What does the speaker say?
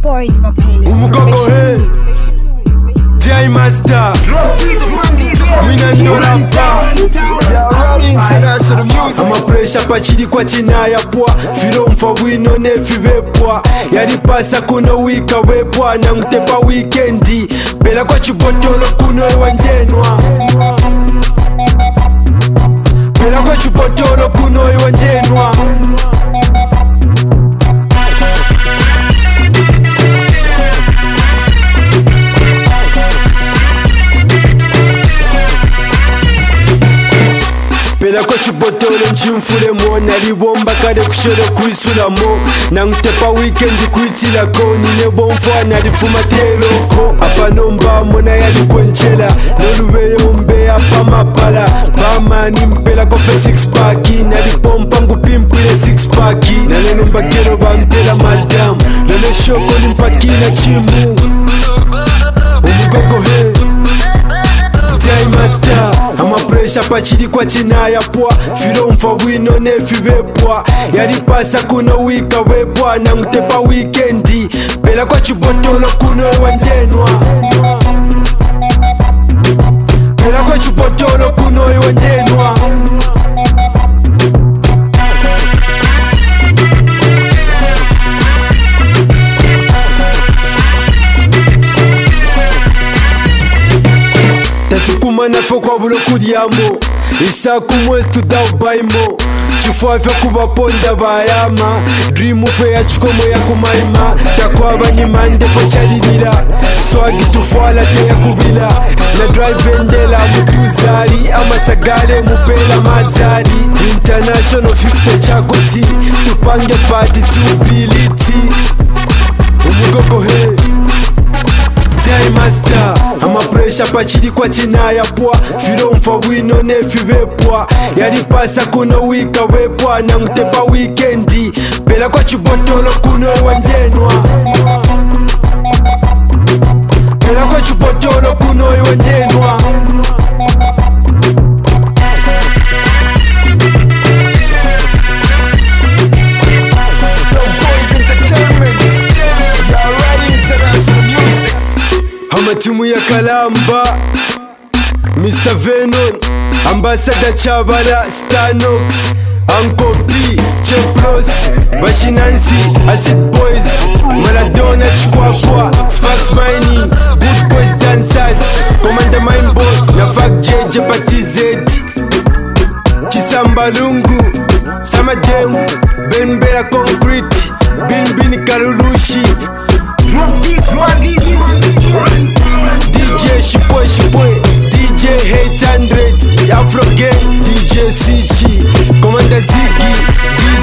Boys for Pele. Umugogo he T.I. Master Mina Ndora Pa International Music Amapresha pachiri kwa china ya pwa Filo mfa wino nefi wepwa Yari pasa kuno wika wepwa Na ngutepa weekendi Bela kwa chubotolo kuno ewandenwa Bela kwa chubotolo kuno ewandenwa Pela kwa chubotolo nchimfule mo Nalibomba kade kushore kuisulamo Na ngutepa weekendi kuitilako Nine bomfwa nalifumatelo ko Apanomba mona yalikwenchela Noluweyo mbeya pa mapala Pamani mpela kofe 6 paki Nalipompa ngupimpile 6 paki Nalelo mbakero bampela madam Lele shoko nimpakina chimu Umugogo he T.I. Master Amapresha pachiri kwa china ya pwa Filo mfa wino nefi wepwa Yari pasa kuno wika wepwa Na ngutepa weekendi Bela kwa chubotolo kuno ewandenwa Bela kwa chubotolo kuno ewandenwa Nafo kwa bulo kudiamo Isaku mwezi tutaubaimo Chufua vya kubaponda bayama Dreamu fe ya chukomo ya kumaima Takwa banyimande fo chalilila Swagi tufuala te ya kubila Na drive endela mutuzari Amasagale mupela mazari International 50 chakoti Tupange party tubiliti Umugogo he T.I. Master Amapresha pachiri kwa china ya pwa Filo mfa wino nefi wepwa Yari pasa kuno wika wepwa Na ngutepa weekendi Bela kwa chubotolo kuno ewandenwa Bela kwa chubotolo kuno ewandenwa Amatimu ya Kalamba Mr. Venom Ambassador Chavala Stanox Uncle P Chepros Bashinansi Acid Boys Maradona Chikwakwa Sparks Mining Good Boys Dancers Commander Mindboy Na Fak JJ Batized Chisamba Lungu Samadeu Benbera Concrete Bin Kalulushi DJ Shipwe DJ 800 Afro Gang DJ Sichi Commander Ziggy DJ